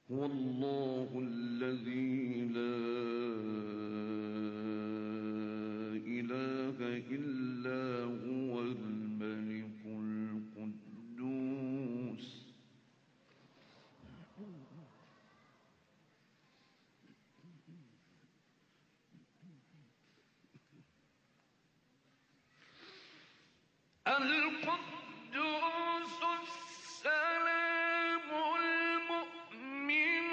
هو الله الذي لا إله إلا هو الملك القدوس القدوس السلام المؤمن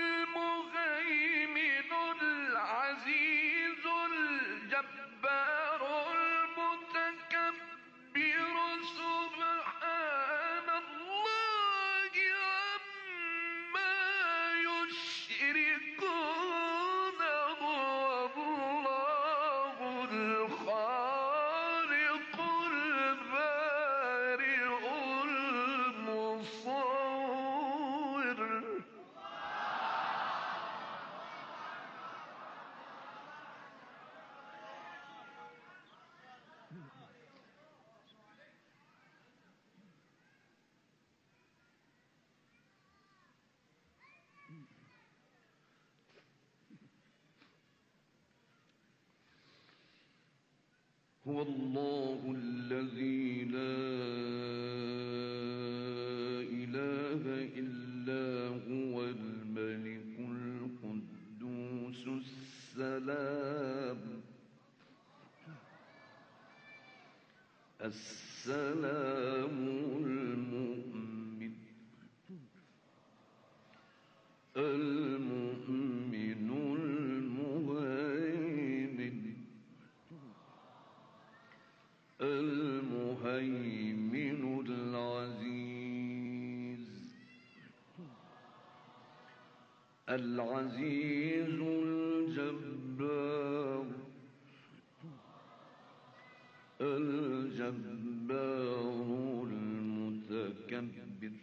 المهيمن العزيز الجبار المتكبر سبحان الله عما يشركون هو الله الخالق البارئ المصور هو الله الذي لا إله إلا هو الملك القدوس السلام المؤمن المهيمن العزيز الجبار المتكبر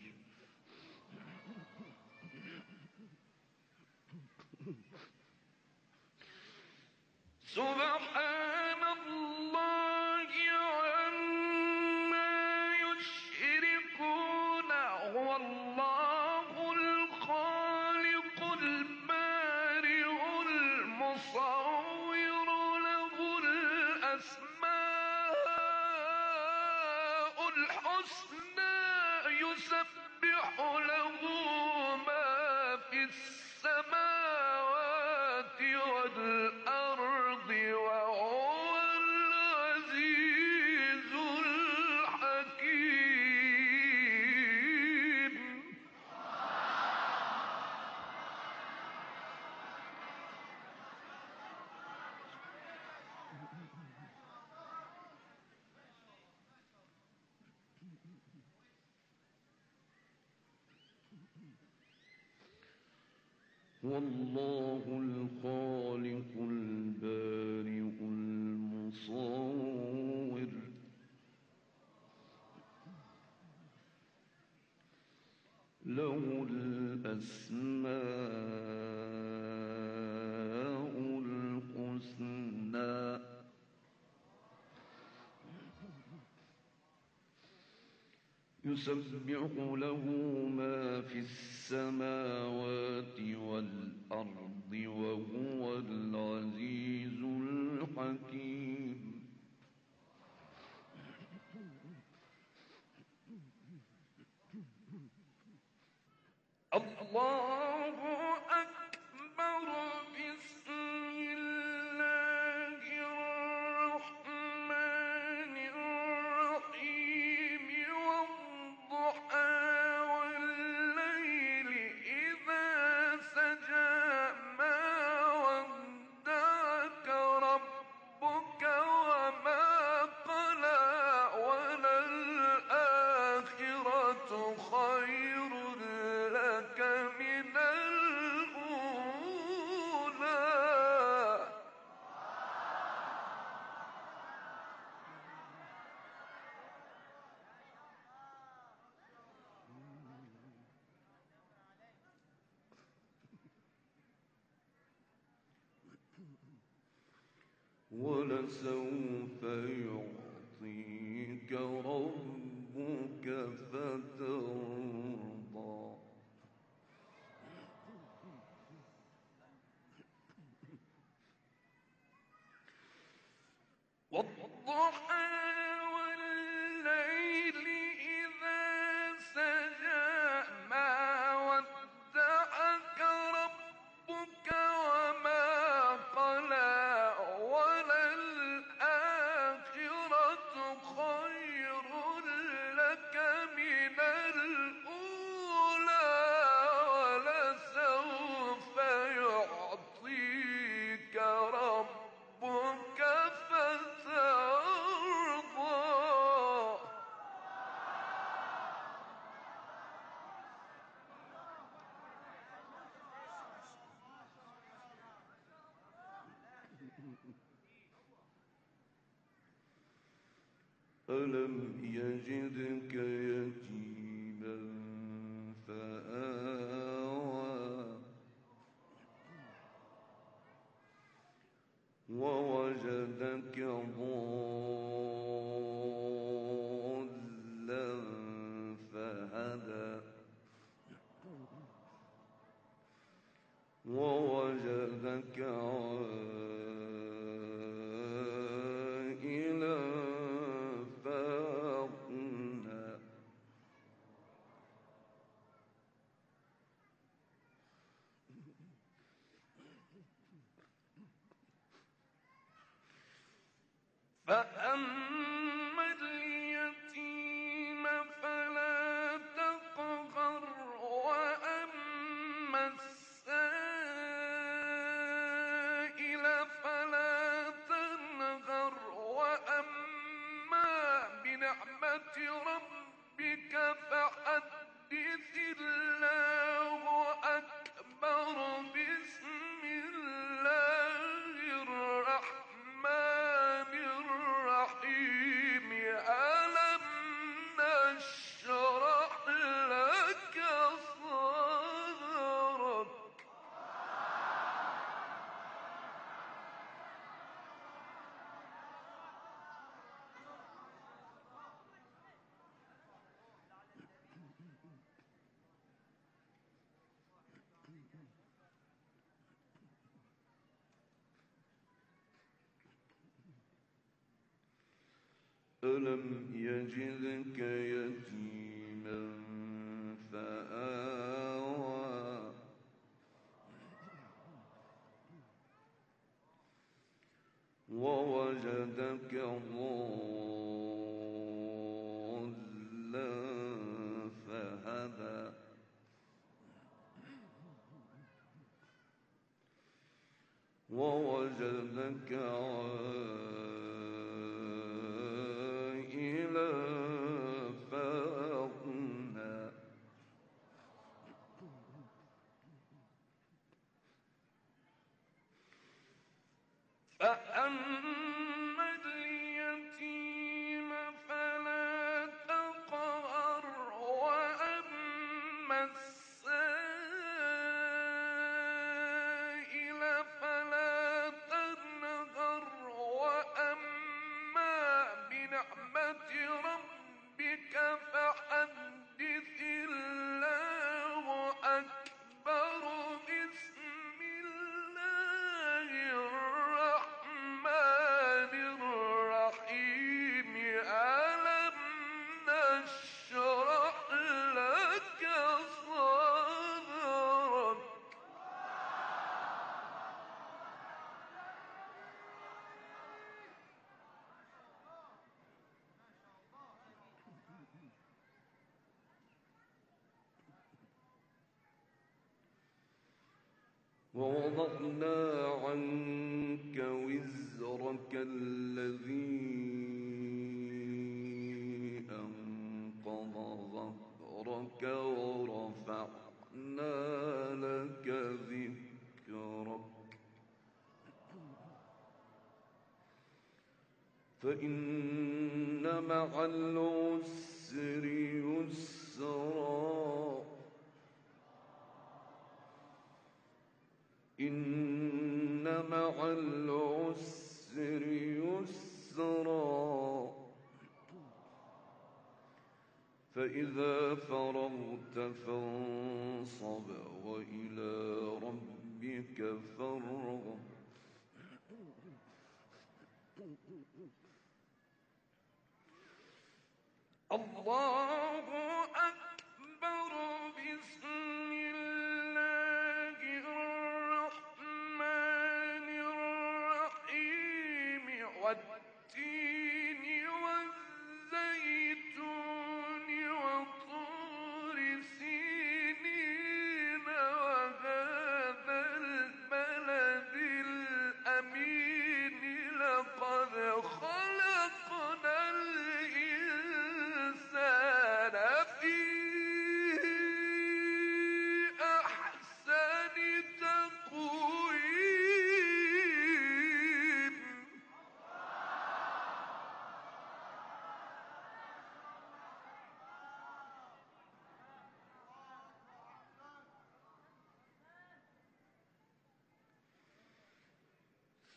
سبحان الله عما يشركون هو الله الخالق البارئ المصور له الأسماء الحسنى يسبح له ما في السماوات والأرض وهو العزيز الحكيم هو الله الخالق البارئ المصور له الأسماء الحسنى يسبح له ما في السماوات والأرض وهو العزيز الحكيم الله أكبر بسم الله الرحمن الرحيم والضحى والليل إذا سجى ما ودعك ربك وما قلى وللآخرة خير لك من الأولى ولسوف يعطيك ربك فترضى ألم يجدك يتيما فآوى ووجدك ضالا فهدى ووجدك عائلا فأغنى فأما اليتيم فلا تقهر وأما السائل فلا تنهر وأما بنعمة ربك فحدث الله أكبر بسم الله الرحمن الرحيم ألم نشرح لك صدرك ألم يجدك يتيما فآوى ووجدك ضالا فهدى ووجدك عائلا فأغنى فأما اليتيم فلا تقهر وأما السائل فلا تنهر وأما بنعمة ربك فحدث الله أكبر بسم الله الرحمن الرحيم ألم نشرح لك صدرك ووضعنا عنك وزرك الذي أنقض ظهرك ورفعنا لك ذكرك فإن مع العسر يسرا إن مع العسر يسرا فإذا فرغت فانصب وإلى ربك فارغب الله أكبر بسم الله الرحمن الرحيم والتين والزيتون وطور سينين وهذا البلد الأمين لقد خلقنا الإنسان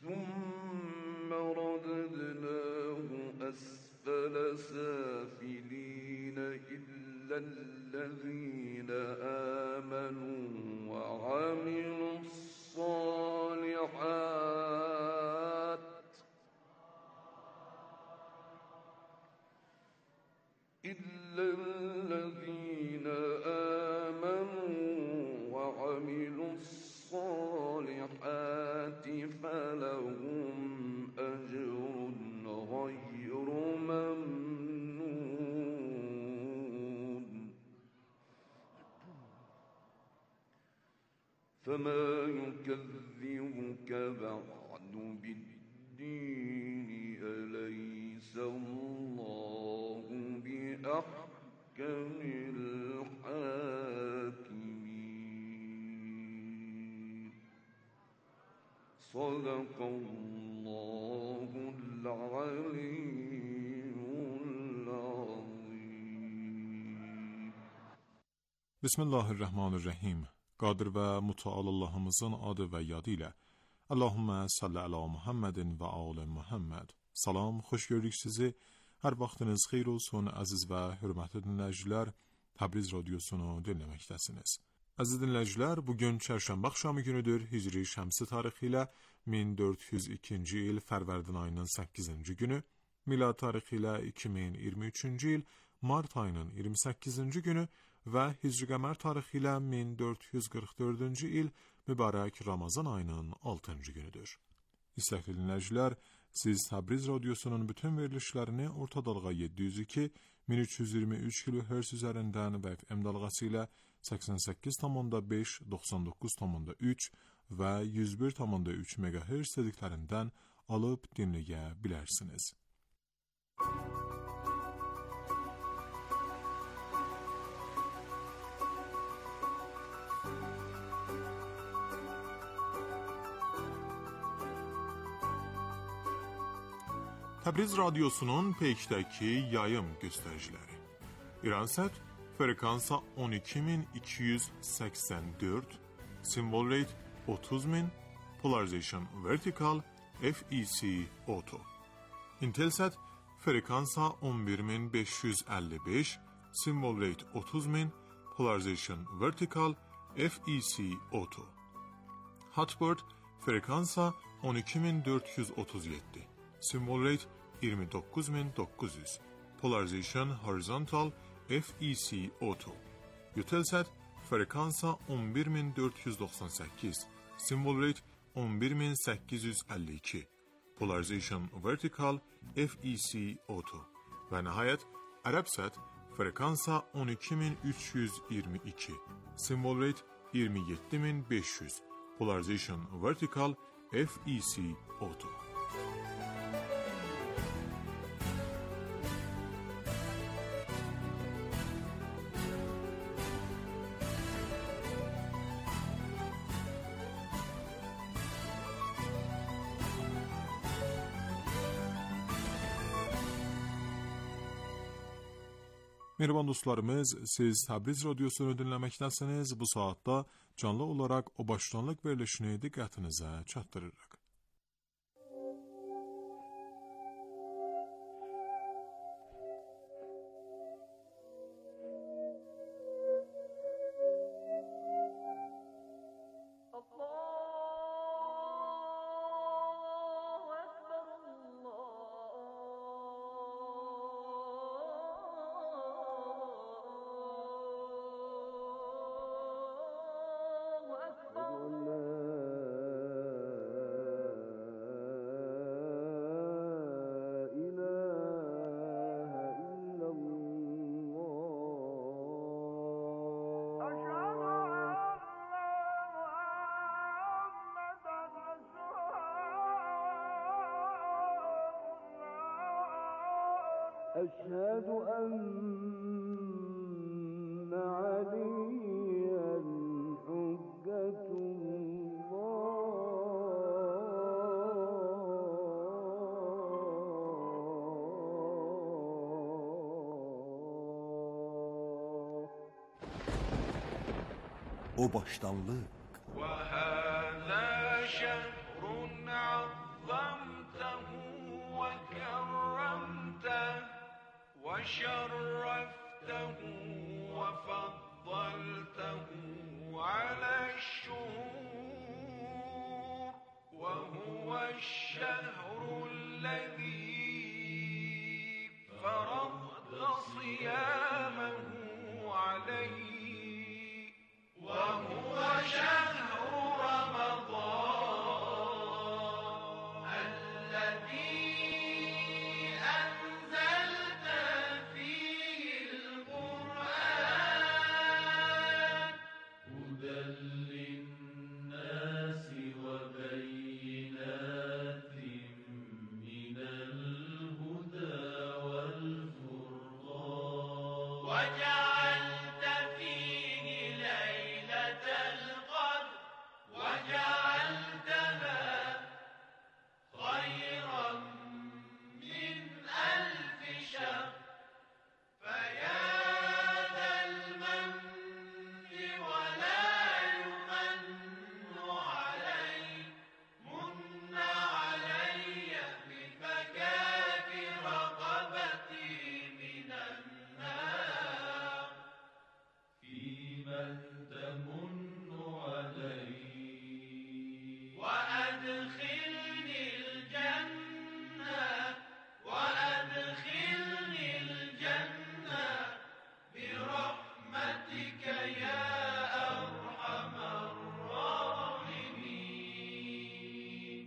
ثم رددناه أسفل سافلين إلا الذين آمنوا وعملوا الصالحات فلهم أجر غير ممنون فما يكذبك بعد بالدين أليس الله بأحكم الحاكمين صدق الله العلي العظيم. Bismillahirrahmanirrahim. Qadir və mütəal Allahımızın adı və yadı ilə Allahümmə salli əla Muhammedin və alə Muhammed. Salam, xoş gördük sizi. Hər vaxtınız xeyir olsun, əziz və hörmətli dinləyicilər. Təbriz radiosunu dinləməkdəsiniz. Əziz dinləyicilər, bugün çərşənbə axşamı günüdür. Hicri şəmsi tarixi ilə 1402-ci il Fərvərdin ayının 8-ci günü, milad tarixi ilə 2023-cü il mart ayının 28-ci günü və Hicri qəmər tarixi ilə 1444-cü il mübarək Ramazan ayının 6-cı günüdür. İstəkli dinləyicilər, siz Təbriz radiosunun bütün verilişlərini orta dalğa 702-1323 kHz üzərindən və FM dalğası ilə 88,5, 99,3 və 101,3 MHz dediklərindən alıb dinləyə bilərsiniz. Təbriz radiosunun peykdəki yayım göstəriciləri. İransat frekansa 12284, symbol rate 30000, polarization vertical, FEC auto. Intelsat frekansa 11555, symbol rate 30000, polarization vertical, FEC auto. Hotbird frekansa 12437, symbol rate 29900, polarization horizontal, FEC auto. Eutelsat frekansa 11498, symbol rate 11852, polarization vertical, FEC auto. Və nəhayət Arabsat frekansa 12322, symbol rate 27500, polarization vertical, FEC auto. Mehriban dostlarımız, siz Təbriz radiosunu dinləməkdəsiniz. Bu saatda canlı olaraq o başlanlıq verilişini diqqətinizə çatdırırıq. أشهد أن عليا حجة الله. O başdanlıq. وهذا شهر عظيم وشرفته وفضلته على الشهور وهو الشهر الذي فرضت صيامه عليه وهو شهر رمضان الذي أنزلت فيه القرآن هدى للناس وبينات من الهدى والفرقان وجعلت فيه ليلة القدر وجعلتها خيرا من 1000 شهر فيا ذا المن ولا يمن علي من علي بفكاك رقبتي من النار فيمن تمن علي وأدخلني الجنة وأدخلني الجنة برحمتك يا أرحم الراحمين.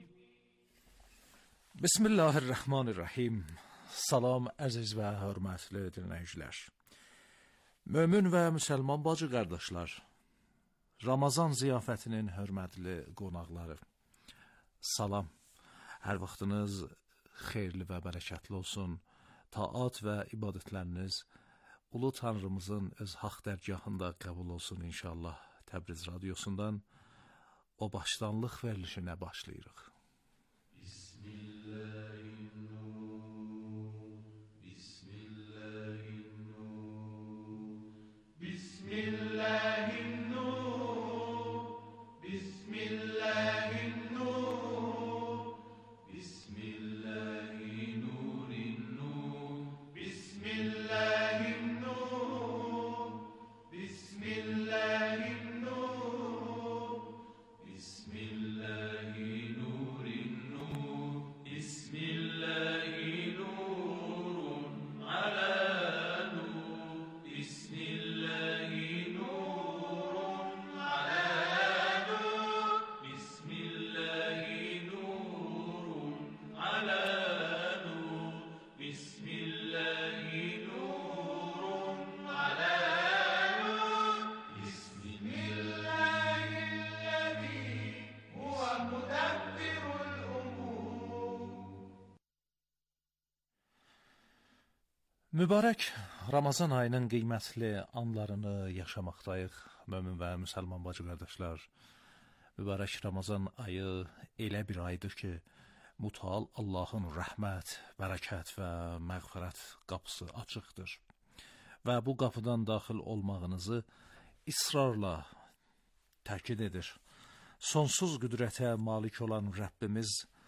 Bismillahirrahmanirrahim. Salam əziz və hörmətli dinləyicilər. Mömin və müsəlman bacı qardaşlar, Ramazan ziyafətinin hörmətli qonaqları, salam, hər vaxtınız xeyirli və bərəkətli olsun, taat və ibadətləriniz Ulu Tanrımızın öz haq dərgahında qəbul olsun inşallah. Təbriz radiosundan o başlanlıq verilişinə başlayırıq. Mübarək Ramazan ayının qiymətli anlarını yaşamaqdayıq, mömin və müsəlman bacı qardaşlar. Mübarək Ramazan ayı elə bir aydır ki, mütəal Allahın rəhmət, bərəkət və məğfirət qapısı açıqdır. Və bu qapıdan daxil olmağınızı israrla təkid edir. Sonsuz qüdrətə malik olan Rəbbimiz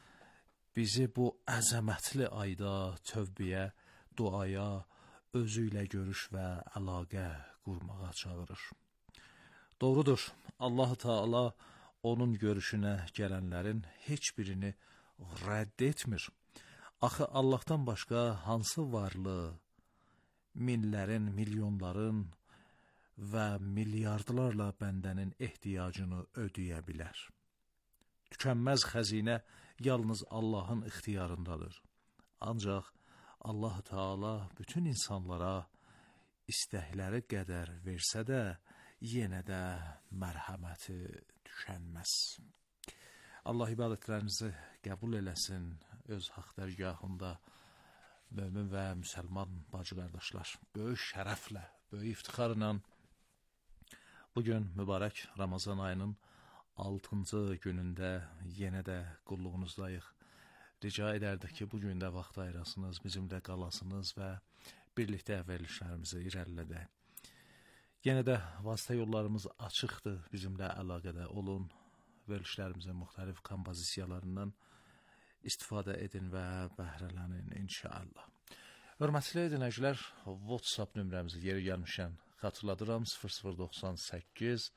bizi bu əzəmətli ayda tövbəyə, duaya, özü ilə görüş və əlaqə qurmağa çağırır. Doğrudur, Allah-u Teala onun görüşünə gələnlərin heç birini rədd etmir. Axı Allahdan başqa hansı varlı, minlərin, milyonların və milyardlarla bəndənin ehtiyacını ödəyə bilər. Tükənməz xəzinə yalnız Allahın ixtiyarındadır. Ancaq Allah Teala bütün insanlara istəkləri qədər versə də, yenə də mərhəməti tükənməz. Allah ibadətlərinizi qəbul eləsin öz haq dərgahında, mömin və müsəlman bacı qardaşlar. Böyük şərəflə, böyük iftixarla bugün mübarək Ramazan ayının 6-cı günündə yenə də qulluğunuzdayıq. Rica edərdik ki, bu gün də vaxt ayırasınız, bizimlə qalasınız və birlikdə verilişlərimizi irəlilədək. Yenə də vasitə yollarımız açıqdır, bizimlə əlaqədə olun, verilişlərimizin müxtəlif kompozisiyalarından istifadə edin və bəhrələnin inşallah. Hörmətli dinləyicilər, WhatsApp nömrəmizi yeri gəlmişən xatırladıram 0098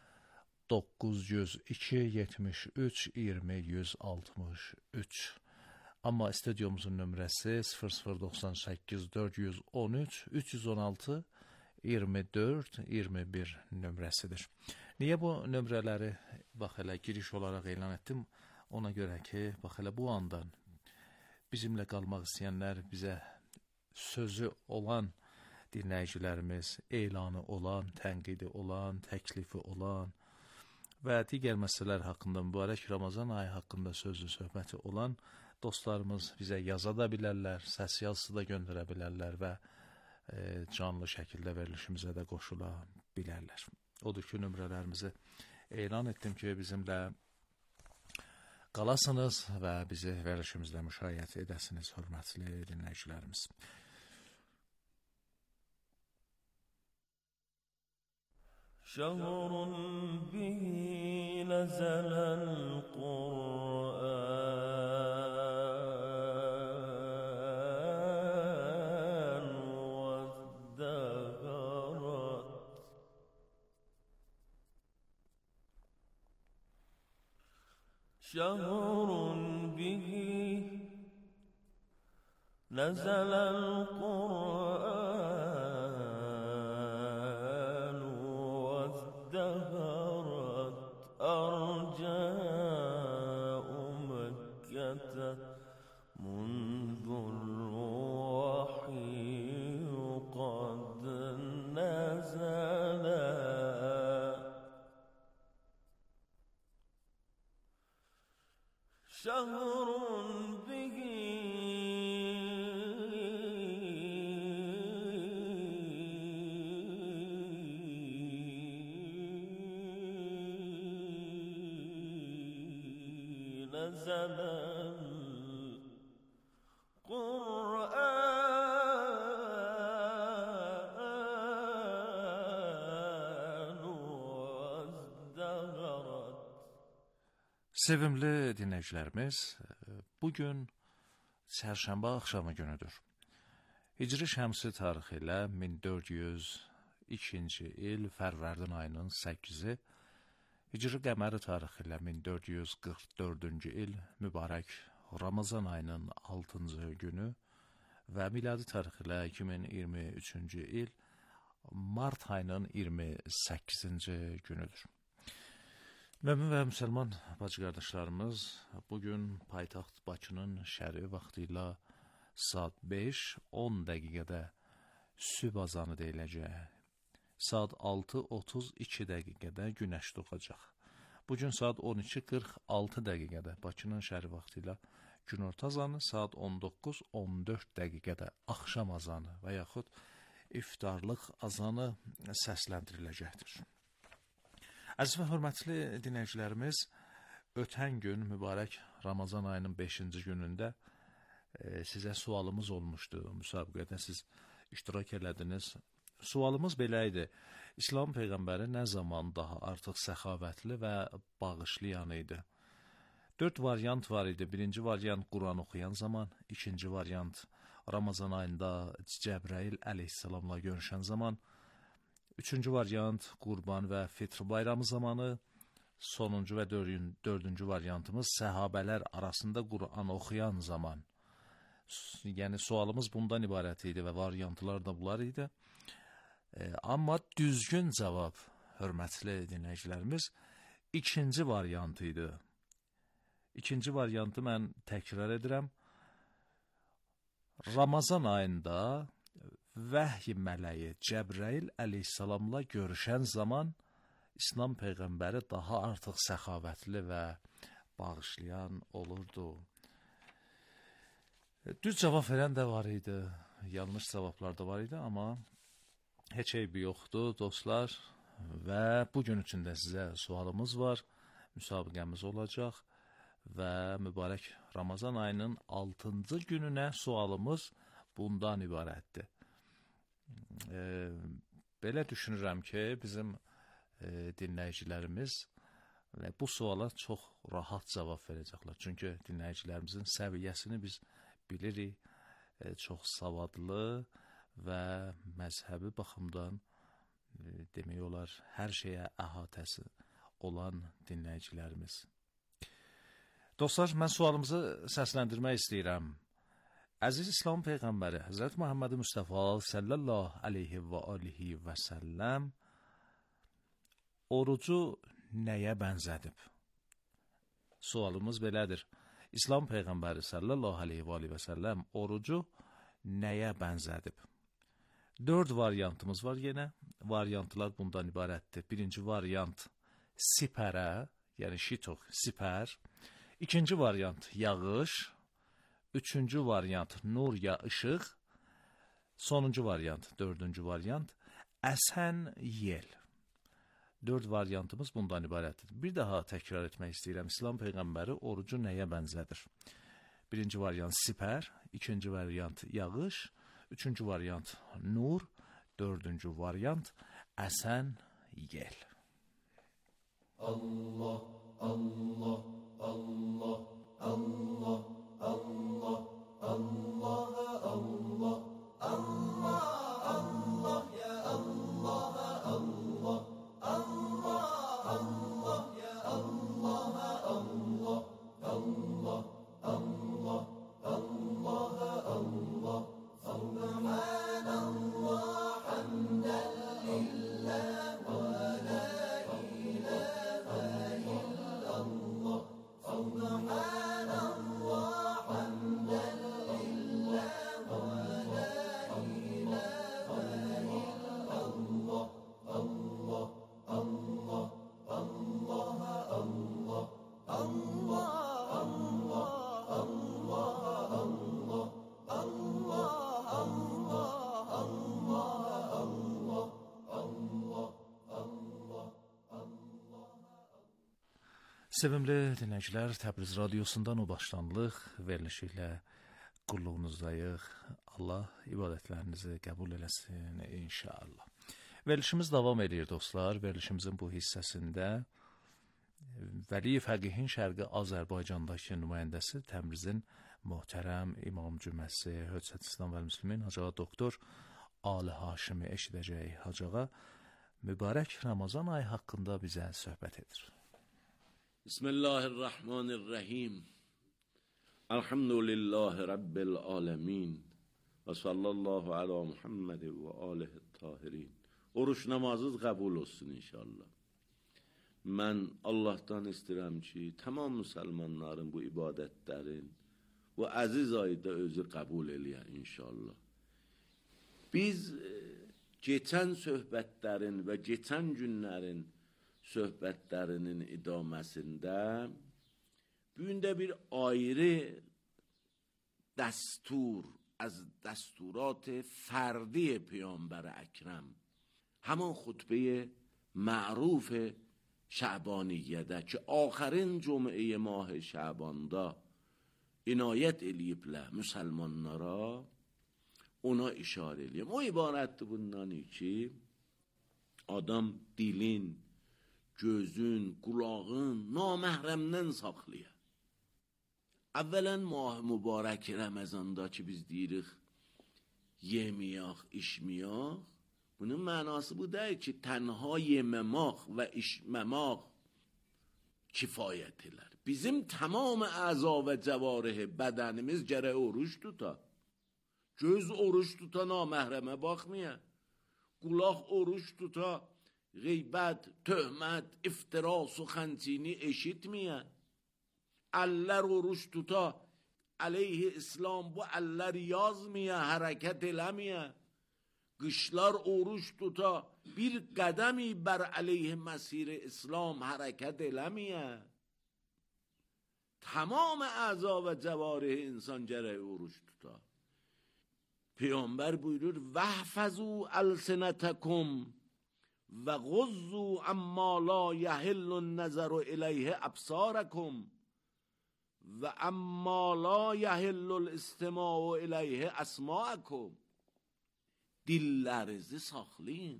902 73 20 163. Amma studiomuzun nömrəsi 0098 413 316 24 21 nömrəsidir. Niyə bu nömrələri bax elə giriş olaraq elan etdim? Ona görə ki, bax elə bu andan bizimlə qalmaq istəyənlər, bizə sözü olan dinləyicilərimiz, elanı olan, tənqidi olan, təklifi olan və digər məsələlər haqqında, mübarək Ramazan ayı haqqında sözlü söhbəti olan dostlarımız bizə yaza da bilərlər, səs yazısı da göndərə bilərlər və canlı şəkildə verilişimizə də qoşula bilərlər. Odur ki, nömrələrimizi elan etdim ki, bizimlə qalasınız və bizi verilişimizlə müşayiət edəsiniz, hörmətli dinləyicilərimiz. شهر به نزل القرآن وازدهرت شهر به نزل القرآن وازدهرت أرجاء مكة منذ الوحي قد نزل شهر به نزل القرآن وازدهرت. Sevimli dinləyicilərimiz, bugün çərşənbə axşamı günüdür. Hicri şəmsi tarixi ilə 1402-ci il fərvərdin ayının 8-i, Hicri qəməri tarixi ilə 1444-cü il mübarək Ramazan ayının 6-cı günü və miladi tarixi ilə 2023-cü il mart ayının 28-ci günüdür. Mömin və müsəlman bacı qardaşlarımız, bugün paytaxt Bakının şərqi vaxtı ilə saat 5-10 dəqiqədə sübh azanı deyiləcək. Saat 6:32 dəqiqədə günəş doğacaq. Bugün saat 12:46 dəqiqədə Bakının şərqi vaxtı ilə günorta azanı, saat 19:14 dəqiqədə axşam azanı və yaxud iftarlıq azanı səsləndiriləcəkdir. Əziz və hörmətli dinləyicilərimiz, ötən gün mübarək Ramazan ayının 5-ci günündə sizə sualımız olmuşdu. Müsabiqədə siz iştirak elədiniz. Sualımız belə idi: İslam Peyğəmbəri nə zaman daha artıq səxavətli və bağışlayan idi? 4 variant var idi. Birinci variant Quran oxuyan zaman, ikinci variant Ramazan ayında Cəbrəil əleyhissalamla görüşən zaman, üçüncü variant Qurban və Fitr bayramı zamanı, sonuncu və dördüncü variantımız səhabələr arasında Quran oxuyan zaman. Yəni sualımız bundan ibarət idi və variantlar da bunlar idi. Amma düzgün cavab, hörmətli dinləyicilərimiz, ikinci variant idi. İkinci variantı mən təkrar edirəm. Ramazan ayında vəhy mələyi Cəbrəil əleyhissalamla görüşən zaman İslam Peyğəmbəri daha artıq səxavətli və bağışlayan olurdu. Düz cavab verən də var idi, yanlış cavablar da var idi, amma heç eybi yoxdur dostlar və bugün üçün də sizə sualımız var, müsabiqəmiz olacaq və mübarək Ramazan ayının 6-cı gününə sualımız bundan ibarətdir. Belə düşünürəm ki, bizim dinləyicilərimiz bu suala çox rahat cavab verəcəklər. Çünki dinləyicilərimizin səviyyəsini biz bilirik, çox savadlı və məzhəbi baxımdan demək olar hər şeyə əhatəsi olan dinləyicilərimiz. Dostlar, mən sualımızı səsləndirmək istəyirəm. Əziz İslam Peyğəmbəri Həzrət Muhammed Mustafa sallallahu aleyhi və alihi və səlləm orucu nəyə bənzədib? Sualımız belədir. İslam Peyğəmbəri sallallahu aleyhi və alihi və səlləm orucu nəyə bənzədib? 4 variantımız var yenə. Variantlar bundan ibarətdir. Birinci variant sipərə, yəni şitox, sipər. İkinci variant yağış. Üçüncü variant nur ya ışıq. Sonuncu variant, dördüncü variant əsən yel. 4 variantımız bundan ibarətdir. Bir daha təkrar etmək istəyirəm. İslam Peyğəmbəri orucu nəyə bənzədir? Birinci variant sipər, ikinci variant yağış, üçüncü variant nur, dördüncü variant əsən yel. Allah, Allah, Allah, Allah, Allah, Allah, Allah, Allah, Allah, ya Allah, Allah, Allah, Allah, ya Allah, Allah, Allah, Allah, Allah, Allah, Subhanallah, hamdan lillah, wa la ilaha illallah, Subhanallah, hamdan lillah, wa la ilaha illallah, Allah, Allah, Allah, Allah, Allah, Allah, Allah, Allah, Allah, Sevimli dinləyicilər, Təbriz Radiosundan o başlanlıq verilişi ilə qulluğunuzdayıq. Allah ibadətlərinizi qəbul eləsin inşallah. Verilişimiz davam edir dostlar. Verilişimizin bu hissəsində Vəliyev Həqiqin Şərqi Azərbaycandakı nümayəndəsi Təbrizin möhtərəm İmam Cüməsi Höccət İslam və Müslimin Hacı Doktor Ali Haşimi eşidəcək. Hacı mübarək Ramazan ayı haqqında bizə söhbət edir. Bismillahirrahmanirrahim. Elhamdülillahi Rabbil alemin. Və sallallahu ala Muhammed və alihi tahirin. Oruç namazınız qəbul olsun inşallah. Mən Allahdan istəyirəm ki, tamam müsəlmanların bu ibadətlərin bu əziz ayda özü qəbul eləyər inşallah. Biz geçən söhbətlərin və geçən günlərin söhbətlərinin idaməsində bu gün də bir ayrı dəstur از دستورات فردی پیامبر اکرم همون خطبه معروف شعبانیه که آخرین جمعه ماه شعباندا عنایت eləyiblər müsəlmanlara, ona işarə eləyəm. O ibarətdir bundan ki, adam dilin, gözün, qulağın naməhrəmdən saxlayır. Əvvələn mah mübarək Ramazanda ki biz deyirik yemiyaq, içmiyaq, bunun mənası bu deyil ki tənha yeməmaq və içməmaq kifayət elər. Bizim tamam əza və cəvarih bədənimiz gərək oruç tuta. Göz oruç tuta, naməhrəmə baxmaya. Qulaq oruç tuta, qeybət, töhmət, iftira, suxançini eşitməyə. Əllər oruç tuta, aleyhi İslam bu əllər yazməyə, hərəkət eləməyə. Qışlar oruç tuta, bir qədəmi bər aleyhi məsir-i İslam hərəkət eləməyə. Tamam əza və cəvarih insan gərək oruç tuta. Peyğəmbər buyurur, vəhfəzu əlsinətəkum və ғuzzu əmmə la yəhillun nəzəru iləyhi əbsarəkum və əmmə la yəhillul istimau iləyhi əsmaəkum. Dillərinizi saxlayın.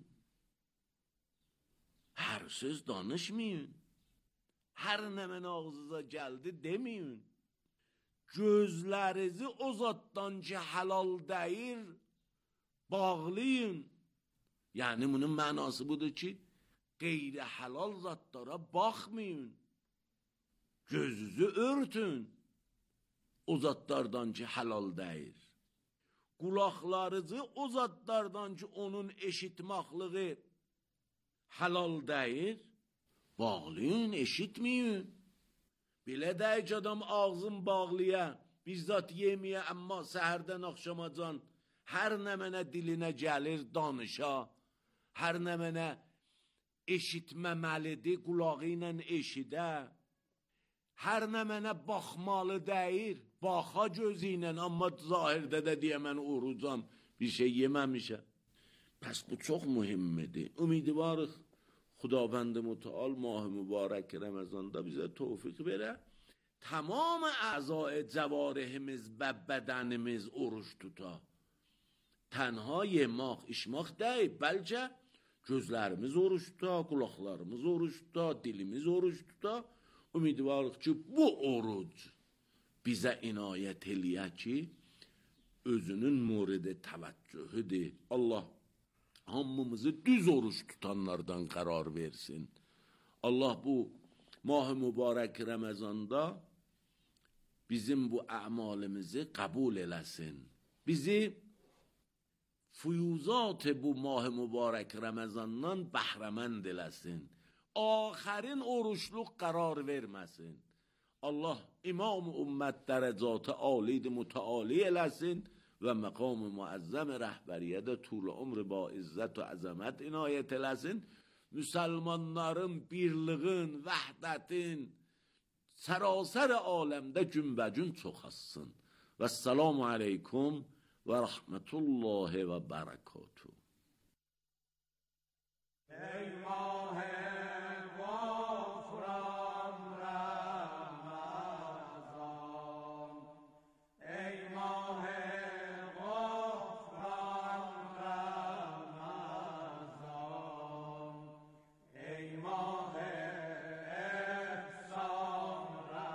Hər söz danışmayın. Hər nə mən ağzınıza gəldi deməyin. gözlərinizi o zatdan ki halal deyir bağlayın. Yəni bunun mənası budur ki, qeyri-halal zatlara baxmayın. Gözünüzü örtün. O zatlardan ki halal deyir. Qulaqlarınızı o zatlardan ki onun eşitmaqlığı halal deyir, bağlayın, eşitməyin. Belə deyək adam ağzın bağlıya, bizzat yeməyə, amma səhərdən axşamacan hər nə mənə dilinə gəlir danışa, hər nə mənə eşitməməlidir, qulağı ilə eşidə, hər nə mənə baxmalı deyir, baxa gözü ilə, amma zahirdə də deyə mən orucam, bir şey yeməmişəm. Pəs bu çox mühimmidir. Ümidvarıq Xudavənd Mütəal mah mübarək Ramazanda bizə tövfiq verə. Tamam əzai cəvarihimiz və bədənimiz oruç tuta. Tənha yemək, içmək deyil, bəlkə gözlərimiz oruç tuta, qulaqlarımız oruç tuta, dilimiz oruç tuta. Ümidvarıq ki, bu oruc bizə inayət eləyə ki, özünün muridi təvəccühüdür. Allah hamımızı düz oruç tutanlardan qərar versin. Allah bu mah-ı mübarək Ramazanda bizim bu əmalimizi qəbul eləsin. Bizi fuyuzat bu mah-ı mübarək Ramazandan bəhrəmənd eləsin. Axərin oruçluq qərar verməsin. Allah imam ümmət dərəcatı alid mütəali eləsin və məqam-ı muəzzəm rəhbəriyyədə tul ömrü ba izzət və əzəmət inayət eləsin. Müsəlmanların birliğin, vəhdətin sərasər aləmdə günbəgün çoxassın. Və səlamu aleykum və rəhmətullahi və bərəkatuhu. ای ماه غفران رمضان ای ماه غفران رمضان ای ماه احسان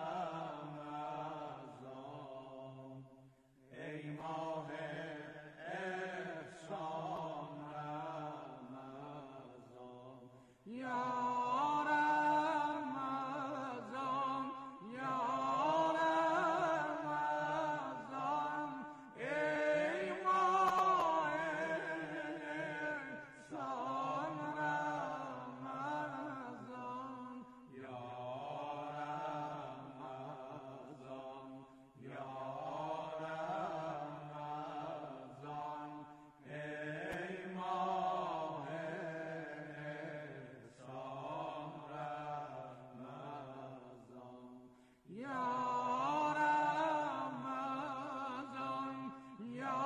رمضان ای ماه احسان رمضان یا رمضان یا رمضان ای ماه احسان رمضان یا رمضان یا رمضان ای ماه احسان رمضان یا رمضان یا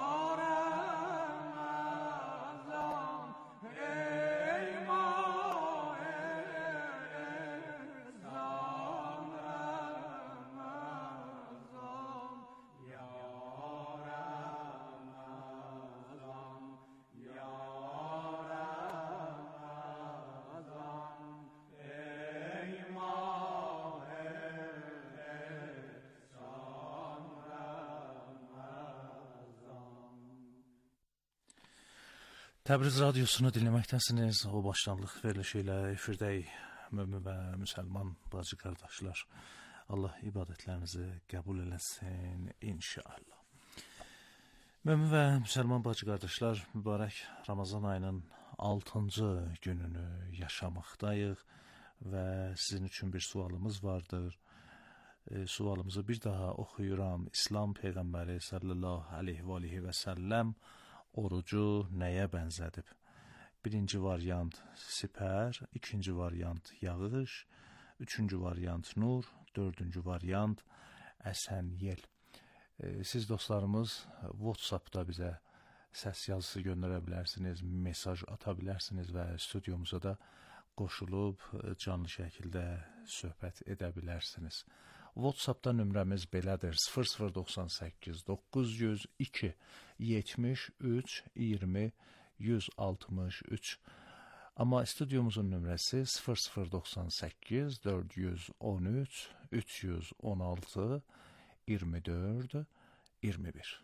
رمضان ای ماه احسان رمضان یا رمضان یا رمضان ای ماه احسان رمضان. Təbriz radiosunu dinləməkdəsiniz. O başlanlıq verilişi ilə efirdəyik. Mömin və müsəlman bacı qardaşlar, Allah ibadətlərinizi qəbul eləsin inşallah. Mömin və müsəlman bacı qardaşlar, mübarək Ramazan ayının 6-cı gününü yaşamaqdayıq və sizin üçün bir sualımız vardır. Sualımızı bir daha oxuyuram. İslam Peyğəmbəri sallallahu aleyhi və səlləm orucu nəyə bənzədib? Birinci variant sipər, ikinci variant yağış, üçüncü variant nur, dördüncü variant əsən yel. Siz dostlarımız WhatsApp-da bizə səs yazısı göndərə bilərsiniz, mesaj ata bilərsiniz və studiomuza da qoşulub canlı şəkildə söhbət edə bilərsiniz. WhatsApp-da nömrəmiz belədir: 0098 902 73 20 163. Amma studiomuzun nömrəsi 0098 413 316 24 21.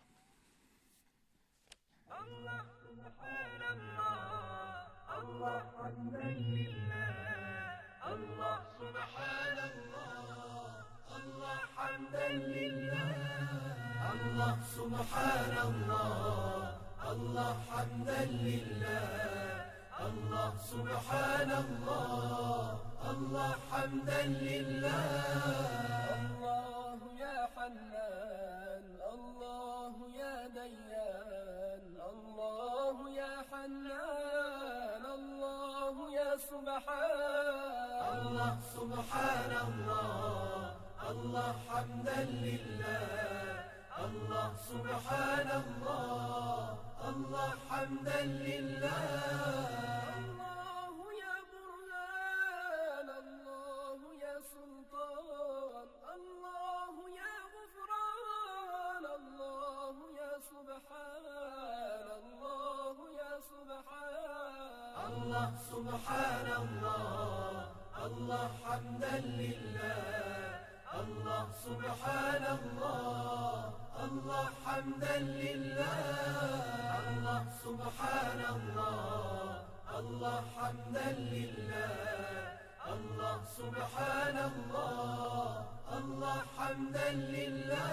الله يا حنان الله يا ديان الله يا حنان الله يا سبحان الله سبحان الله الله حمدا لله الله سبحان الله الله حمدا لله الله يا برهان الله يا سلطان الله يا غفران الله يا سبحان الله يا سبحان الله سبحان الله الله حمدا لله الله سبحان الله الله حمدا لله الله سبحان الله الله حمدا لله الله سبحان الله الله حمدا لله.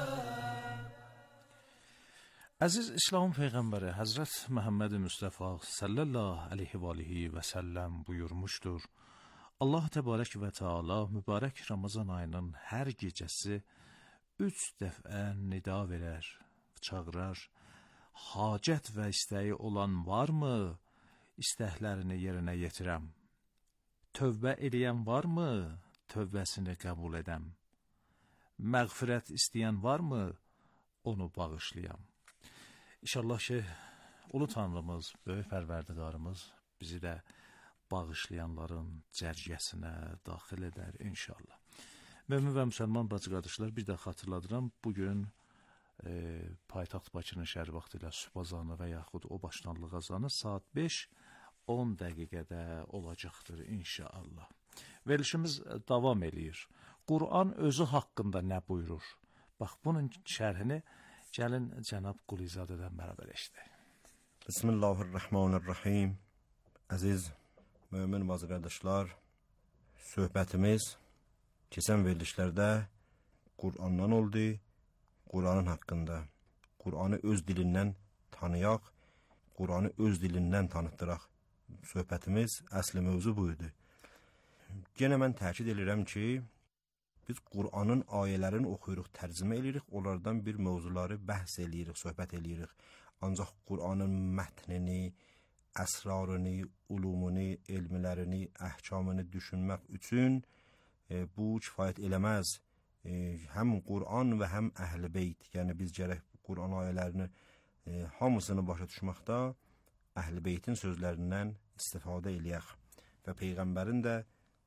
Əziz İslam Peyğəmbəri Həzrət Məhəmməd Mustafa sallallahu aleyhi və alihi və səlləm buyurmuşdur. Allah Təbarək və Teala mübarək Ramazan ayının hər gecəsi 3 dəfə nida verər, çağırar. Hacət və istəyi olan varmı? İstəklərini yerinə yetirəm. Tövbə eləyən varmı? Tövbəsini qəbul edəm. Məğfirət istəyən varmı? Onu bağışlayam. İnşallah ki, ulu Tanrımız, böyük pərverdigarımız bizi də bağışlayanların cərgəsinə daxil edər inşallah. Mömin və müsəlman bacı qardaşlar, bir də xatırladıram, bugün paytaxt Bakının şəhər vaxtı ilə sübhazanı və yaxud o başlanlıq azanı saat 5-10 dəqiqədə olacaqdır inşallah. Verilişimiz davam eləyir. Qur'an özü haqqında nə buyurur? Bax, bunun şərhini gəlin cənab Qulizadədən bərabər eşidək. Bismillahirrahmanirrahim. Əziz mömin bacı qardaşlar, söhbətimiz keçən verilişlərdə Qur'andan oldu, Qur'anın haqqında. Qur'anı öz dilindən tanıyaq, Qur'anı öz dilindən tanıtdıraq. Söhbətimiz, əsli mövzu buydu. Yenə mən təkid edirəm ki, biz Qur'anın ayələrini oxuyuruq, tərcümə edirik, onlardan bir mövzuları bəhs edirik, söhbət edirik. Ancaq Qur'anın mətnini, əsrarını, ulumunu, elmlərini, əhkamını düşünmək üçün bu kifayət eləməz. Həm Qur'an və həm Əhl-i Beyt, yəni biz gərək Qur'an ayələrini hamısını başa düşməkdə Əhl-i Beytin sözlərindən istifadə eləyək. Və Peyğəmbərin də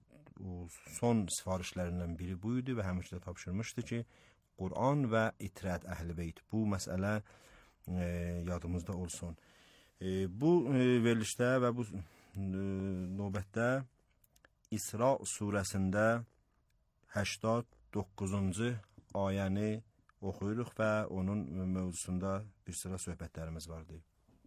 son sifarişlərindən biri buydu və həmişə tapşırmışdı ki, Qur'an və itrət Əhl-i Beyt. Bu məsələ yadımızda olsun. Bu verilişdə və bu növbətdə İsra surəsində 89-cu ayəni oxuyuruq və onun mövzusunda bir sıra söhbətlərimiz vardır.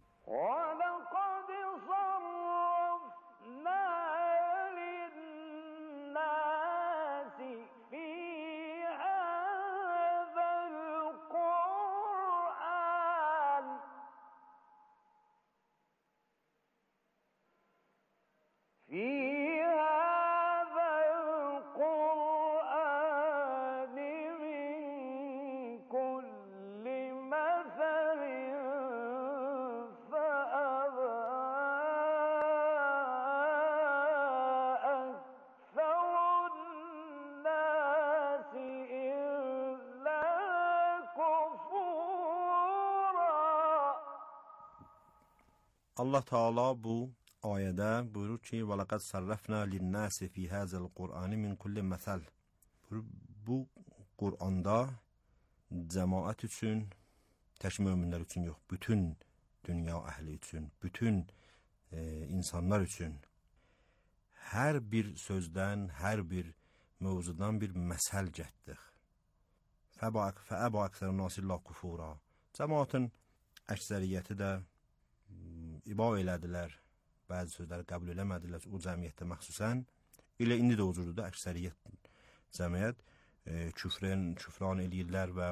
Allah Teala bu ayədə buyurur ki, وَلَقَدْ صَرَّفْنَا لِلنَّاسِ فِي هَذَا الْقُرْآنِ مِنْ كُلِّ مَثَلٍ. Bu Qur'anda cəmaət üçün, tək möminlər üçün yox, bütün dünya əhli üçün, bütün insanlar üçün hər bir sözdən, hər bir mövzudan bir məsəl gətdik. fəəbə əksər nasi illə kufura. Cəmaatın əksəriyyəti də iba elədilər, bəzi sözləri qəbul eləmədilər o cəmiyyətdə məxsusən. Elə indi də o cürdür, əksəriyyət cəmiyyət küfran eləyirlər və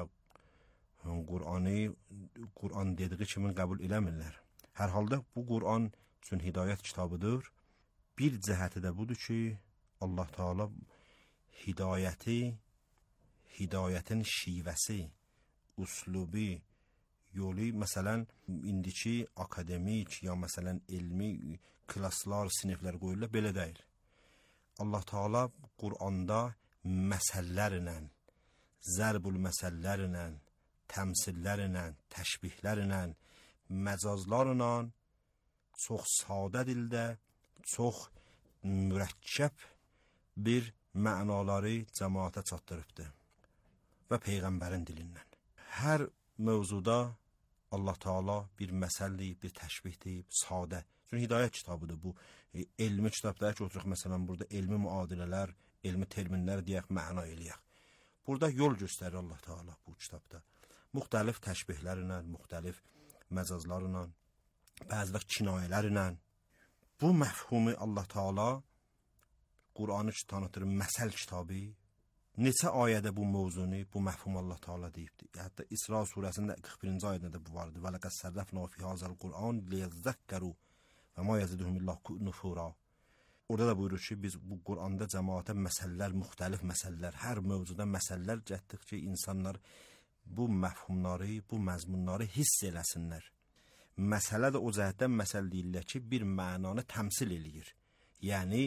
Qur'an dediği kimi qəbul eləmirlər. Hər halda bu Qur'an üçün hidayət kitabıdır. Bir cəhəti də budur ki, Allah Teala hidayətin şivəsi, uslubi, yolu, məsələn, indiki akademik ya məsələn elmi klaslar, siniflər qoyurlar, belə deyil. Allah Teala Qur'anda məsəllərlə, zərbul məsəllərlə, təmsillərlə, təşbihlərlə, məcazlarla çox sadə dildə, çox mürəkkəb bir mənaları cəmaata çatdırıbdır və Peyğəmbərin dilindən. Hər mövzuda Allah Teala bir məsəl deyib, bir təşbih deyib, sadə. Çünki hidayət kitabıdır bu. Elmi kitabda ki, oturuq məsələn burada elmi müadilələr, elmi terminlər deyək, məna eləyək. Burada yol göstərir Allah Teala bu kitabda. Müxtəlif təşbihlərlə, müxtəlif məcazlarla, bəzi vaxt kinayələrlə bu məfhumu Allah Teala Qur'anı tanıtır, məsəl kitabı. Neçə ayədə bu mövzunu, bu məfhum Allah Teala deyibdir. Hətta İsra surəsində 41-ci ayədə də bu vardır. Və ləqəd sərrəfnə fi hazal Qur'an liyəzzəkəru və ma yəziduhum illah nufura. Orada da buyurur ki, biz bu Qur'anda cəmaata məsələlər, müxtəlif məsələlər, hər mövzuda məsələlər cətdik ki, insanlar bu məfhumları, bu məzmunları hiss eləsinlər. Məsələ də o cəhətdən məsəl deyirlər ki, bir mənanı təmsil eləyir. Yəni,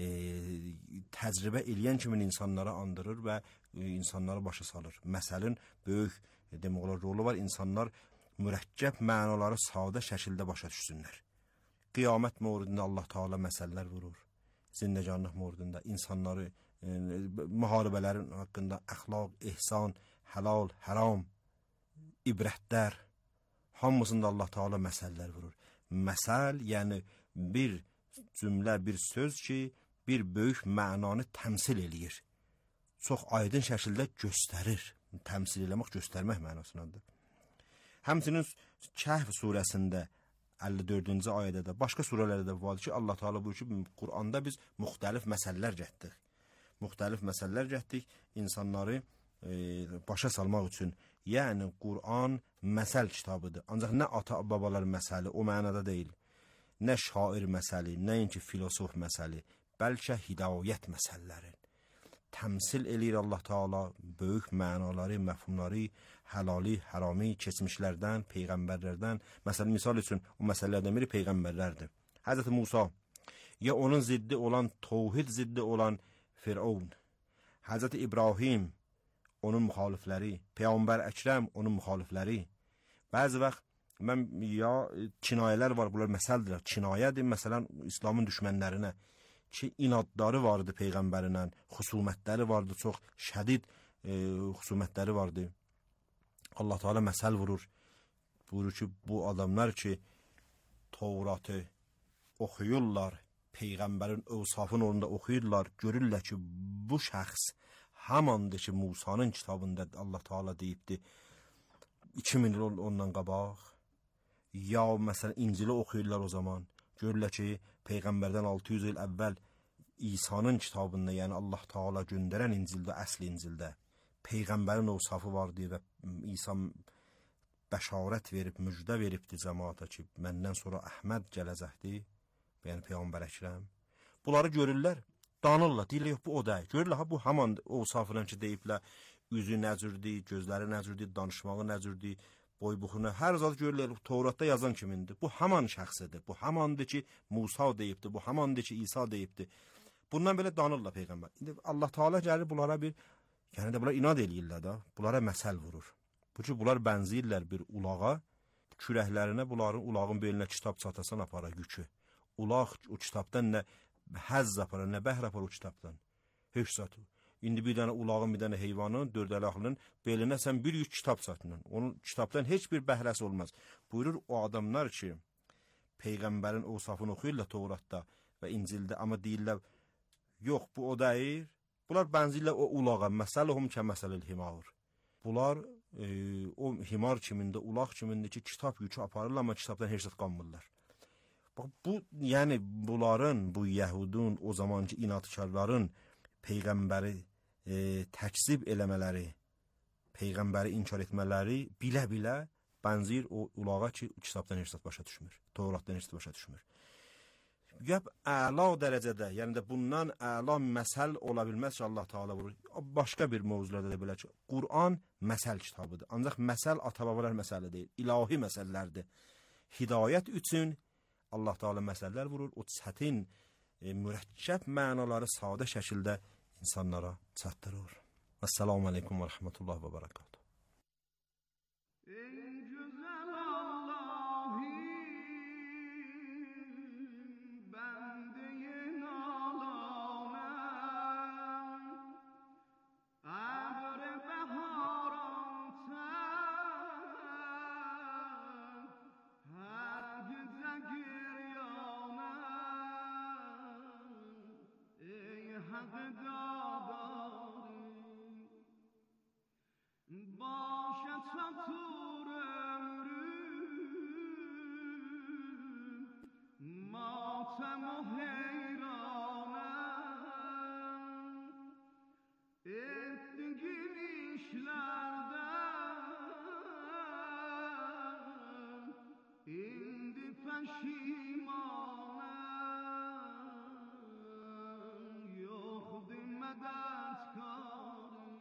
təcrübə eləyən kimi insanlara andırır və insanları başa salır. Məsəlin böyük demək olar rolu var. İnsanlar mürəkkəb mənaları sadə şəkildə başa düşsünlər. Qiyamət mövzusunda Allah Teala məsələlər vurur. Zindəcanlıq mövzusunda insanları, müharibələrin haqqında əxlaq, ihsan, halal, haram, ibrətlər, hamısında Allah Teala məsələlər vurur. Məsəl, yəni bir cümlə, bir söz ki, bir böyük mənanı təmsil eləyir. Çox aydın şəkildə göstərir. Təmsil eləmək, göstərmək mənasındadır. Həmçinin Kəhf surəsində 54-cü ayədə də, başqa surələrdə də var ki, Allah Teala buyurur ki, Qur'anda biz müxtəlif məsələlər gətdik. Müxtəlif məsələlər gətdik, insanları başa salmaq üçün. Yəni, Qur'an məsəl kitabıdır. Ancaq nə ata-babalar məsəli, o mənada deyil. Nə şair məsəli, nəinki filosof məsəli, bəlkə hidayət məsələləri. Təmsil eləyir Allah Teala böyük mənaları, məfhumları, həlali, hərami, keçmişlərdən, peyğəmbərlərdən. Məsələn, misal üçün, o məsələlərdən biri peyğəmbərlərdir. Həzrəti Musa, ya onun ziddi olan, təvhid ziddi olan Firavun, Həzrəti İbrahim, onun müxalifləri, Peyğəmbər Əkrəm, onun müxalifləri. Bəzi vaxt mən ya kinayələr var, bunlar məsəldir. Kinayədir, məsələn, İslamın düşmənlərinə ki, inadları vardı Peyğəmbərinə, xusumətləri vardı, çox şədid xusumətləri vardı. Allah Teala məsəl vurur. Buyurur ki, bu adamlar ki, Tevratı oxuyurlar, Peyğəmbərin övsafın orunda oxuyurlar, görürlər ki, bu şəxs hamandır ki, Musanın kitabında Allah Teala deyibdi, 2000 il ondan qabaq. Ya məsələn İncili oxuyurlar o zaman. Görürlər ki, Peyğəmbərdən 600 il əvvəl İsa'nın kitabında, yəni Allah Teala göndərən İncildə, əsl İncildə Peyğəmbərin övsafı vardı və İsa bəşarət verib, müjdə veribdi cəmaata ki, məndən sonra Əhməd gələcəkdi, yəni Peyğəmbər Əkrəm. Bunları görürlər, danırlar, deyirlər, yox, bu o deyil. Görürlər, bu haman övsafla ki, deyiblər, üzü nəcürdür, gözləri nəcürdür, danışmağı nəcürdür, boy-buxunu, hər zat görürlər, Tevratda yazan kimindir. Bu haman şəxsidir, bu hamandır ki, Musa deyibdir, bu hamandır ki, İsa deyibdir. Bundan belə danırlar Peyğəmbər. İndi Allah Teala gəlir bunlara bir, yəni də bunlar inad eləyirlər da, bunlara məsəl vurur. Bu ki, bunlar bənziyirlər bir ulağa, kürəklərinə bunların ulağın belinə kitab çatasan aparar yükü. Ulaq o kitabdan nə həzz aparar, nə bəhr aparar o kitabdan. Heç zatı. İndi bir dənə ulağın, bir dənə heyvanın, dördəlaqlının belinə sən bir yük kitab satın. Onun kitabdan heç bir bəhrəsi olmaz. Buyurur o adamlar ki, Peyğəmbərin övsafını oxuyurlar Tevratda və İncildə, amma deyirlər, yox, bu o deyir. Bunlar bənziyirlər o ulağa, məsələhum kə məsəlil himavur. Bunlar o himar kimində, ulaq kimində ki, kitab yükü aparırlar, amma kitabdan heç zət qalmırlar. Bax, bu, yəni bunların, bu Yəhudun, o zamanki inadkarların Peyğəmbəri təkzib eləmələri, Peyğəmbəri inkar etmələri bilə-bilə bənzir o ulağa ki, kitabdan heç zət başa düşmür, Tövratdan heç zət başa düşmür. Gəb əla dərəcədə, yəni də bundan əla məsəl ola bilməz ki, Allah Teala vurur. Başqa bir mövzularda da belə ki, Qur'an məsəl kitabıdır. Ancaq məsəl ata-babalar məsələ deyil, ilahi məsələlərdir. Hidayət üçün Allah Teala məsələlər vurur, o çətin, mürəkkəb mənaları sadə şəkildə insanlara çatdırır. Esselamu aleykum və rəhmətullahi və bərəkatuhu. Başa çatır ömrüm, matem o heyranım, ettiğim işlerden indi peşimanım, yok medetkar.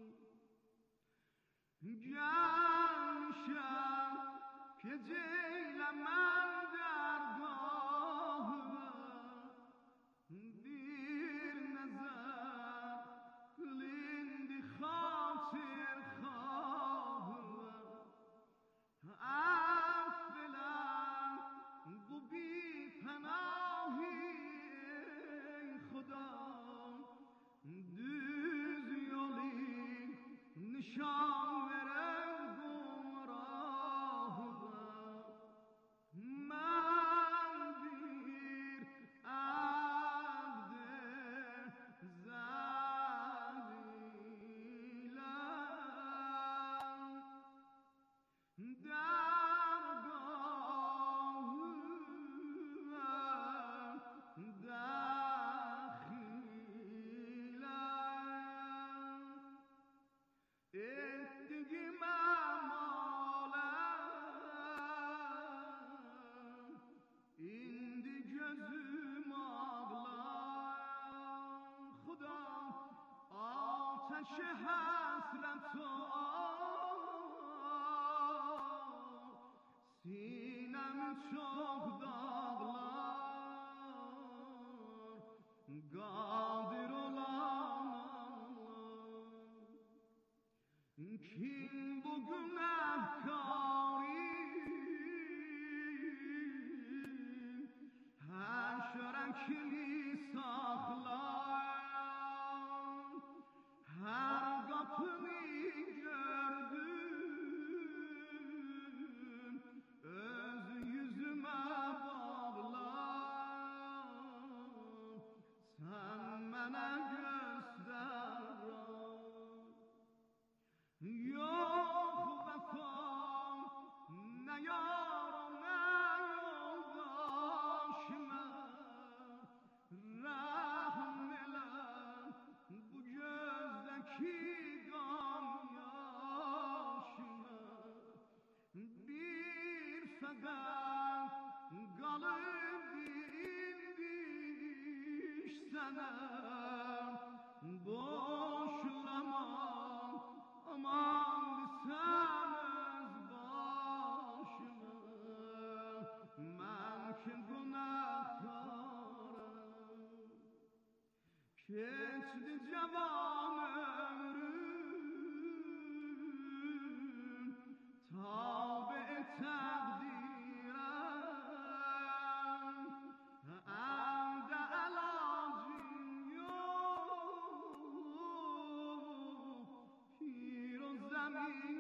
Gelmişem geceyle men dergahına, bir nezer kılindi hatir khahına. Affelen bu bir penahi Xuda, düz yolu nişan veren gumrahına. Ben bir abd-i zalilam, dakhilam, ettiğim amalem, indi gözüm ağlar. Xuda ateşi hasret o sinemi çok dağlar, qadir olan Allah. Kim bu günahkarim, həşrəkli saxlar, hər qapını gördüm, öz yüzümə bağlar, sən mənə göstər. Yok vefam, ne yaram ne yoldaşıma, rahm ele bu gözdeki gam yaşıma. Bir fəqət qalıb indiş sənə, boşlama aman sen öz başıma. Ben ki günahkarım, keçdi cavan ömrüm, tabe takdirem, elde elacım yok, pir o zemin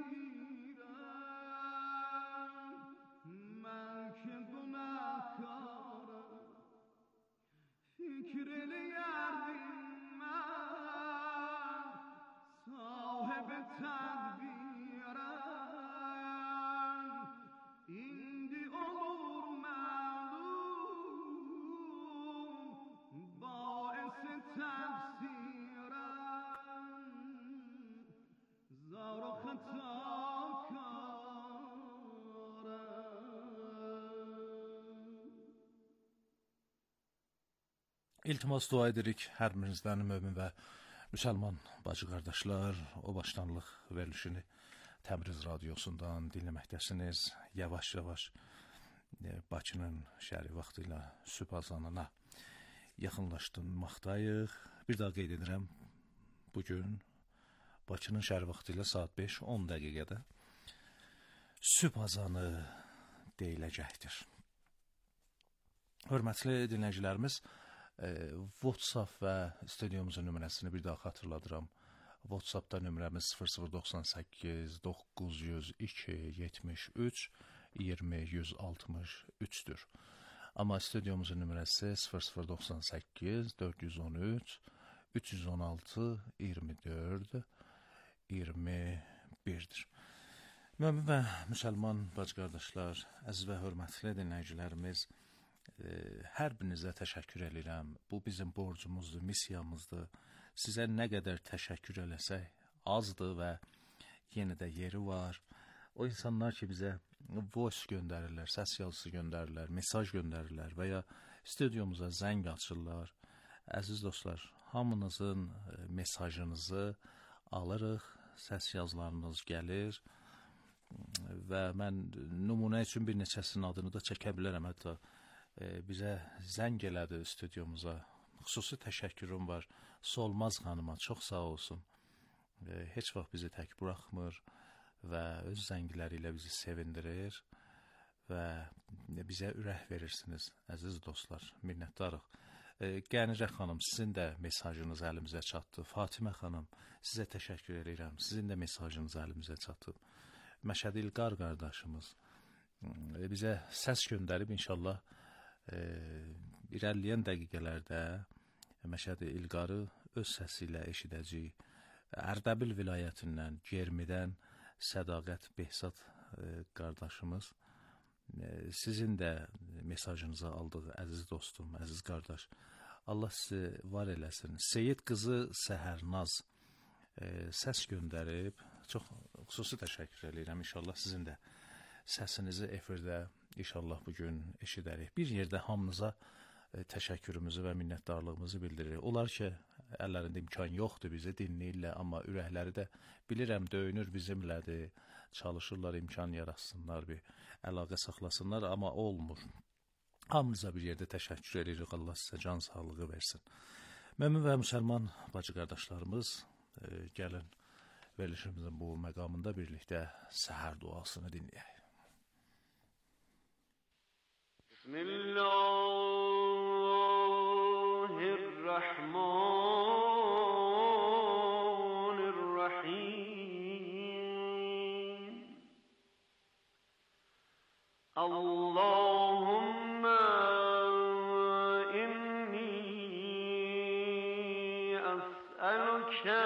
girem. Ben ki günahkarım, fikir eləyərdim mən, sahibi tədbir. İltimas dua edirik hər birinizdən mömin və müsəlman bacı qardaşlar, o başlanlıq verilişini Təbriz radiosundan dinləməkdəsiniz. Yavaş-yavaş Bakının şəhəri vaxtı ilə sübh azanına yaxınlaşdırmaqdayıq. Bir daha qeyd edirəm, bugün Bakının şəhəri vaxtı ilə saat 5:10 dəqiqədə sübh azanı deyiləcəkdir. Hörmətli dinləyicilərimiz, WhatsApp və studiyomuzun nömrəsini bir daha xatırladıram. WhatsAppda nömrəmiz 0098 902 73 20 163-dür. Amma studyomuzun nömrəsi 0098 413 316 24 21-dir. Mömin və müsəlman bacı qardaşlar, əziz və hörmətli dinləyicilərimiz, hər birinizə təşəkkür edirəm. Bu bizim borcumuzdur, missiyamızdır. Sizə nə qədər təşəkkür eləsək azdır və yenə də yeri var. O insanlar ki bizə voice göndərirlər, səs yazısı göndərirlər, mesaj göndərirlər və ya studiomuza zəng açırlar. Əziz dostlar, hamınızın mesajınızı alırıq, səs yazılarınız gəlir və mən nümunə üçün bir neçəsinin adını da çəkə bilərəm. Hətta bizə zəng elədi studiomuza. Xüsusi təşəkkürüm var Solmaz xanıma, çox sağ olsun. Heç vaxt bizi tək buraxmır və öz zəngləri ilə bizi sevindirir və bizə ürək verirsiniz, əziz dostlar, minnətdarıq. Qənirə xanım, sizin də mesajınız əlimizə çatdı. Fatimə xanım, sizə təşəkkür edirəm, sizin də mesajınız əlimizə çatdı. Məşədi İlqar qardaşımız bizə səs göndərib, inşallah irəliləyən dəqiqələrdə Məşədi İlqarı öz səsi ilə eşidəcəyik. Ərdəbil vilayətindən, Germidən Sədaqət Behzad qardaşımız, sizin də mesajınızı aldıq, əziz dostum, əziz qardaş. Allah sizi var eləsin. Seyid qızı Səhərnaz səs göndərib, çox xüsusi təşəkkür edirəm. İnşallah sizin də səsinizi efirdə inşallah bugün eşidərik. Bir yerdə hamınıza təşəkkürümüzü və minnətdarlığımızı bildiririk. Onlar ki, əllərində imkan yoxdur, bizi dinləyirlər, amma ürəkləri də bilirəm döyünür bizimlədir. Çalışırlar, imkan yaratsınlar, bir əlaqə saxlasınlar, amma olmur. Hamınıza bir yerdə təşəkkür edirik. Allah sizə can sağlığı versin. Mömin və müsəlman bacı qardaşlarımız, gəlin verilişimizin bu məqamında birlikdə səhər duasını dinləyək. Bismillahirrahmanirrahim. Allahümme inni es'eluke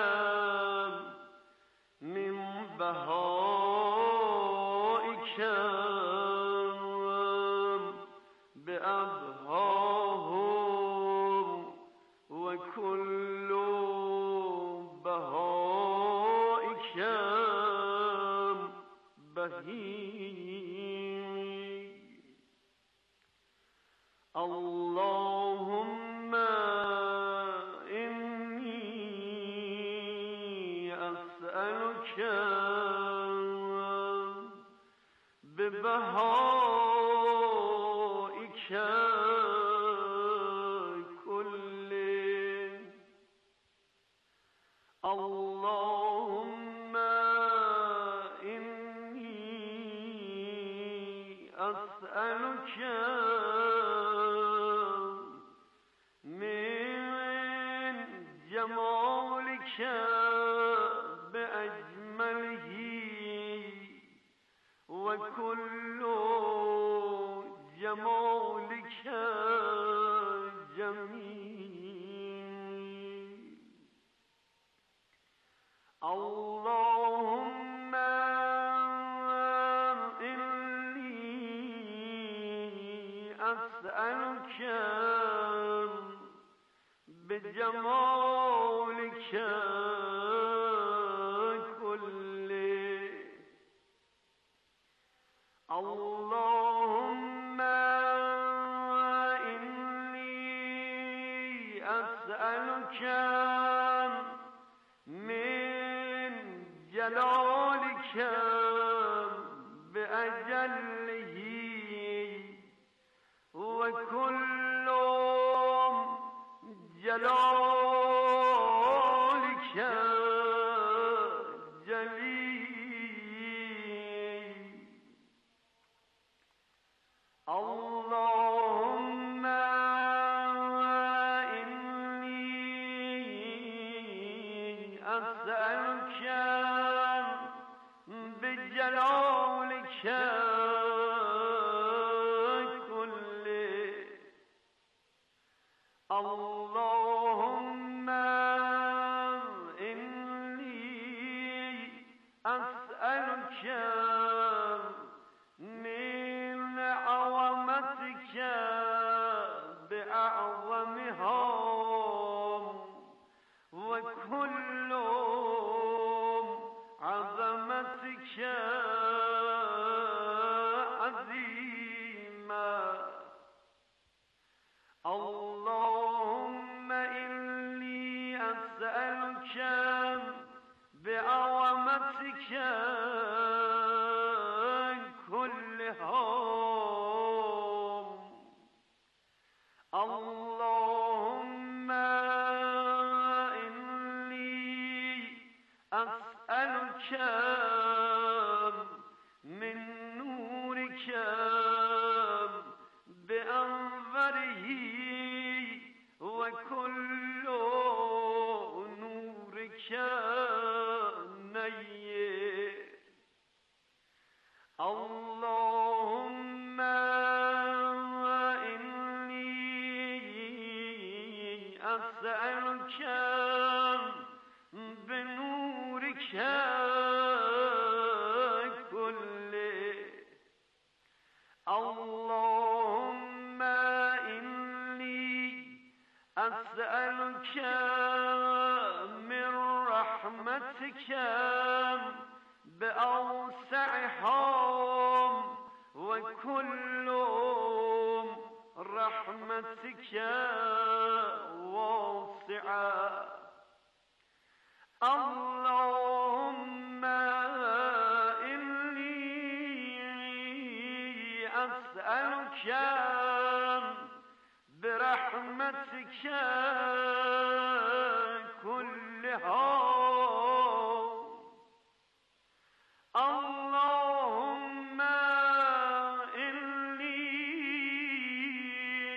min behaike بأبهاهم وكل بهائك بهيم اللهم إني أسألك ببهائك اللهم إني أسألك من جمالك بأجمله وكل جمالك جميل اللهم إني أسألك بجمالك كله اللهم إني أسألك من جلالك بأجله وكل جلالك جليل اللهم إني أسألك بجلالك كله اللهم إني أسألك من عظمتك بأعظمها وكل عظمتك عظيمة اللهم إني أسألك بعظمتك كلها اللهم إني أسألك من نورك بأنظره وكل نورك نير اللهم إني أسألك بنورك كله اللهم إني أسألك من رحمتك بأوسعها وكل رحمتك واسعة